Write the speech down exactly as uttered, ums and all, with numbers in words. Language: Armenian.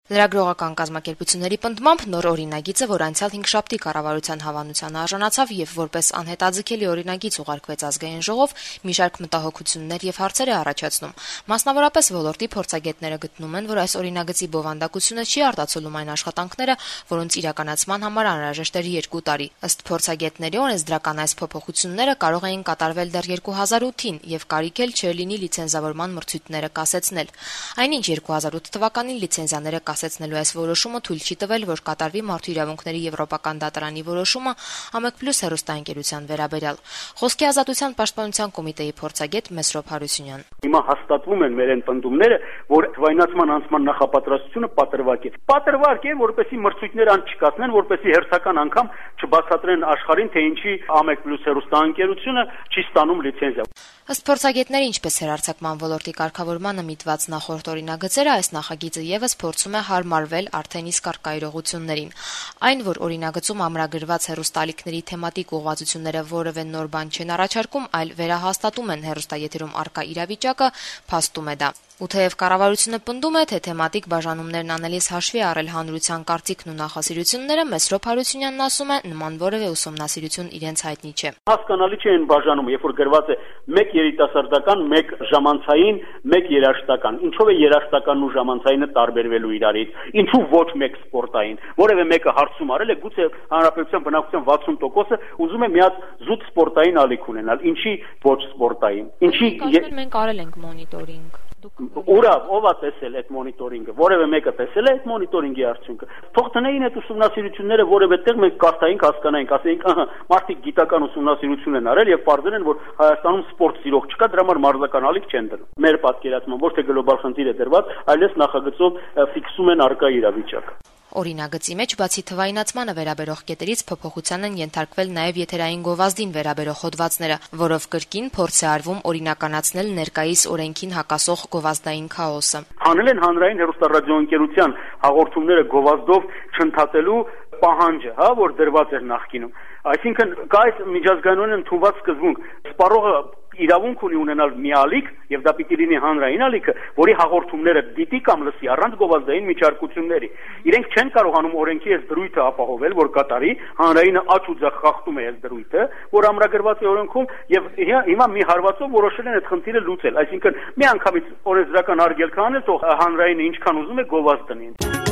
Լրագրողական կազմակերպությունների պնդմամբ նոր օրինագիծը, որ անցյալ հինգշաբթի կառավարության հավանության արժանացավ եւ որպես անհետաձգելի օրինագիծ ուղարկվեց ազգային ժողով, մի շարք մտահոգություններ եւ հարցեր է առաջացնում։ Մասնավորապես ոլորտի փորձագետները գտնում են, որ այս օրինագծի բովանդակությունը չի արտացոլում այն աշխատանքները, որոնց իրականացման համար անհրաժեշտ էր երկու տարի։ Ըստ փորձագետների, օրենսդրական այս փոփոխությունները կարող էին կատարվել դեռ երկու հազար ութին եւ կարիք էլ չէր լինի լիցենզավորման մրցույթները կասեցնել։ Այնինչ երկու հազար ութ թվականին լիցենզիաները կասեցնելու այս որոշումը թույլ չի տվել, որ կատարվի Մարդու իրավունքների եվրոպական դատարանի որոշումը ԱՄԵԿ+ հեռուստաընկերության վերաբերյալ։ Խոսքի ազատության պաշտպանության կոմիտեի փորձագետ Մեսրոպ Հարությունյան։ Հիմա հաստատվում են մեր ընդդումները, որ թվայնացման անցման նախապատրաստությունը պատրվակ է։ Պատրվակ է, որպեսզի մրցույթներ անչկացնեն, որպեսզի հերթական անգամ չբացատրեն աշխարհին, թե ինչի ԱՄԵԿ+ հեռուստաընկերությունը չի ստանում լիցենզիա։ Ըստ փորձագետների, ինչպես հեռարձակման ոլորտի կարգավորմանը միտված նախորդ օրինագծերը, այս նախագիծը եւս փորձում է հարմարվել արդեն իսկ առկա իրողություններին։ Այն, որ օրինագծում ամրագրված հեռուստալիքների թեմատիկ ուղղվածությունները որևէ նոր բան չեն առաջարկում, այլ վերահաստատում են հեռուստաեթերում առկա իրավիճակը, փաստում է դա։ Ու թեև կառավարությունը պնդում է, թե թեմատիկ բաժանումներն անելիս հաշվի առել հանրության կարծիքն ու նախասիրությունները, Մեսրոպ Հարությունյանն ասում է, նման որևէ ուսումնասիրություն իրենց հայտնի չէ։ Հասկանալի չէ այն բաժանումը, երբ որ գրված է մեկ երիտասարդական, մեկ ժամանցային, մեկ երաժշտական։ Ինչով է երաժշտականն ու ժամանցայինը տարբերվելու իրարից։ Ինչու ոչ մեկ սպորտային։ Որևէ մեկը հարցում արել է, գուցե հանրապետության բնակչության վաթսուն տոկոսը ուզում է միած զուտ սպորտային ալիք ունենալ։ Ինչի ոչ սպորտային։ Ինչի մենք արել ենք մոնիտորինգ։ Ուրա, ով է տեսել այդ մոնիտորինգը, որևէ մեկը տեսել է այդ մոնիտորինգի արդյունքը։ Թող տնեին այդ ուսումնասիրությունները որևէ տեղ մենք կարդայինք, հասկանայինք, ասեինք, ահա, մարդիկ գիտական ուսումնասիրություն են արել եւ պարզել են, որ Հայաստանում սպորտ սիրող չկա, դրա համար մարզական ալիք չեն դնում։ Մեր պատկերացմամբ ոչ թե գլոբալ խնդիր է դրված, այլև նախագծով ֆիքսում են արկա իրավիճակը։ Օրինագծի մեջ բացի թվայնացմանը վերաբերող կետերից փոփոխության են ենթարկվել նաև եթերային գովազդին վերաբերող հոդվածները, որով կրկին փորձ է արվում օրինականացնել ներկայիս օրենքին հակասող գովազդային քաոսը։ Հանել են հանրային հեռուստառադիոընկերության հաղորդումները գովազդով չընդհատելու պահանջը, հա, որ դրված էր նախկինում։ Այսինքն կա այս միջազգայինորեն ընդունված սկզբունք, սպառողը իրավունք ունի ունենալ մի ալիք եւ դա պիտի լինի հանրային ալիքը, որի հաղորդումները դիտի կամ լսի առանց գովազդային միջարկությունների։ Իրենք չեն կարողանում օրենքի այս դրույթը ապահովել, որ կատարի, հանրայինը աչ ու ձախ խախտում է այս դրույթը, որ ամրագրված է օրենքում եւ հիմա մի հարվածով որոշել են այդ խնդիրը լուծել։ Այսինքն մի անգամից օրենսդրական արգելք անել, թող հանրայինը ինչքան ուզում է գովազդ տնի։